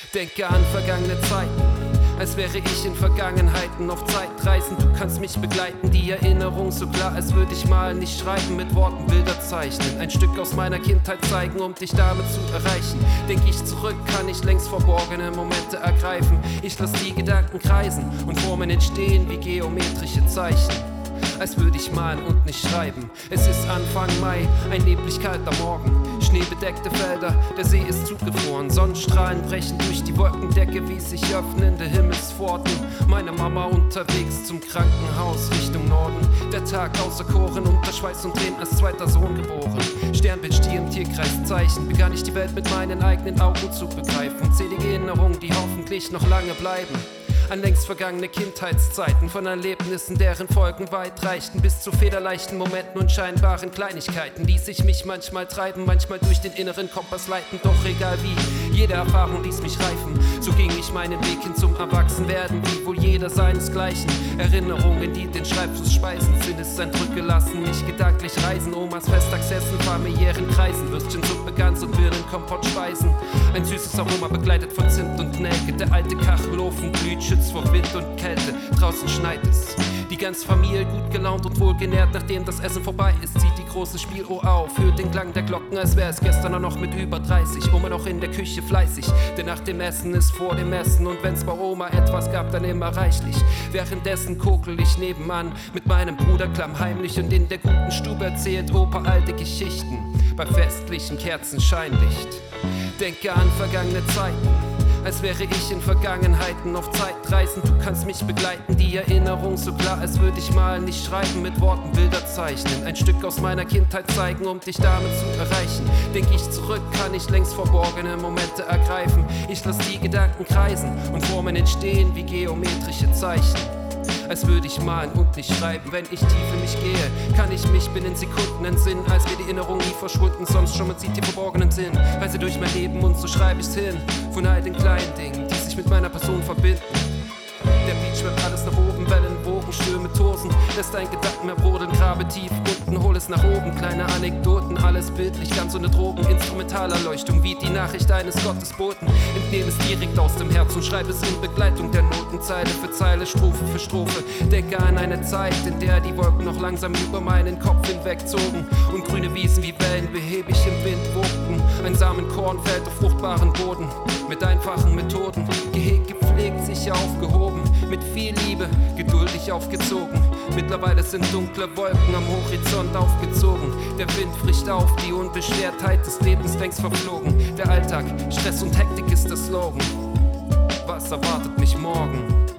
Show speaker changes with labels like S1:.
S1: Denke an vergangene Zeiten, als wäre ich in Vergangenheiten auf Zeitreisen. Du kannst mich begleiten, die Erinnerung so klar, als würde ich malen, nicht schreiben, mit Worten Bilder zeichnen. Ein Stück aus meiner Kindheit zeigen, um dich damit zu erreichen. Denk ich zurück, kann ich längst verborgene Momente ergreifen. Ich lass die Gedanken kreisen und Formen entstehen wie geometrische Zeichen, als würde ich malen und nicht schreiben. Es ist Anfang Mai, ein neblig kalter Morgen, schneebedeckte Felder, der See ist zugefroren. Sonnenstrahlen brechen durch die Wolkendecke wie sich öffnende Himmelspforten. Meine Mama unterwegs zum Krankenhaus Richtung Norden. Der Tag auserkoren, unter Schweiß und Tränen als zweiter Sohn geboren. Sternbild, Stier im Tierkreiszeichen, begann ich die Welt mit meinen eigenen Augen zu begreifen. Zählige Erinnerungen, die hoffentlich noch lange bleiben, an längst vergangene Kindheitszeiten, von Erlebnissen, deren Folgen weit reichten, bis zu federleichten Momenten und scheinbaren Kleinigkeiten, die sich mich manchmal treiben, manchmal durch den inneren Kompass leiten. Doch egal wie, jede Erfahrung ließ mich reifen. So ging ich meinen Weg hin zum Erwachsenwerden, wie wohl jeder seinesgleichen. Erinnerungen, die den Schreibfluss speisen, Sinneseindrücke gelassen, nicht gedanklich reisen. Omas Festtagsessen, familiären Kreisen, Würstchen, Suppe, Gans und Birnenkompott speisen. Ein süßes Aroma begleitet von Zimt und Nelke. Der alte Kachelofen glüht, schützt vor Wind und Kälte. Draußen schneit es. Die ganze Familie gut gelaunt und wohlgenährt. Nachdem das Essen vorbei ist, zieht die große Spieluhr auf. Hört den Klang der Glocken, als wäre es gestern auch noch mit über 30. Oma noch in der Küche fleißig, denn nach dem Essen ist vor dem Essen. Und wenn's bei Oma etwas gab, dann immer reichlich. Währenddessen kokel ich nebenan mit meinem Bruder klammheimlich. Und in der guten Stube erzählt Opa alte Geschichten bei festlichem Kerzenscheinlicht. Denke an vergangene Zeiten, als wäre ich in Vergangenheiten auf Zeitreisen. Du kannst mich begleiten, die Erinnerung so klar, als würde ich malen, nicht schreiben, mit Worten Bilder zeichnen. Ein Stück aus meiner Kindheit zeigen, um dich damit zu erreichen. Denk ich zurück, kann ich längst verborgene Momente ergreifen. Ich lass die Gedanken kreisen und Formen entstehen wie geometrische Zeichen, als würde ich malen und nicht schreiben. Wenn ich tief in mich gehe, kann ich mich binnen Sekunden entsinnen, als wäre die Erinnerung nie verschwunden, sonst schon man sieht die verborgenen Sinn. Reise durch mein Leben und so schreibe ich's hin, von all den kleinen Dingen, die sich mit meiner Person verbinden. Der Beat schwimmt alles nach oben, Wellen, Wogen, Stürme, Tosen. Lässt dein Gedanken mehr brodeln, grabe tief unten, hol es nach oben. Kleine Anekdoten, alles bildlich, ganz ohne Drogen. Instrumentalerleuchtung wie die Nachricht eines Gottesboten. Entnehme es direkt aus dem Herz und schreibe es in Begleitung der Noten. Zeile für Zeile, Strophe für Strophe. Denke an eine Zeit, in der die Wolken noch langsam über meinen Kopf hinwegzogen und grüne Wiesen wie Wellen behäbig im Wind wogten. Ein Samenkorn fällt auf fruchtbaren Boden mit einfachen Methoden. Gehegt, gepflegt, sicher aufgehoben, mit viel Liebe, geduldig aufgezogen. Mittlerweile sind dunkle Wolken am Horizont aufgezogen. Der Wind frischt auf, die Unbeschwertheit des Lebens längst verflogen. Der Alltag, Stress und Hektik ist der Slogan. Was erwartet mich morgen?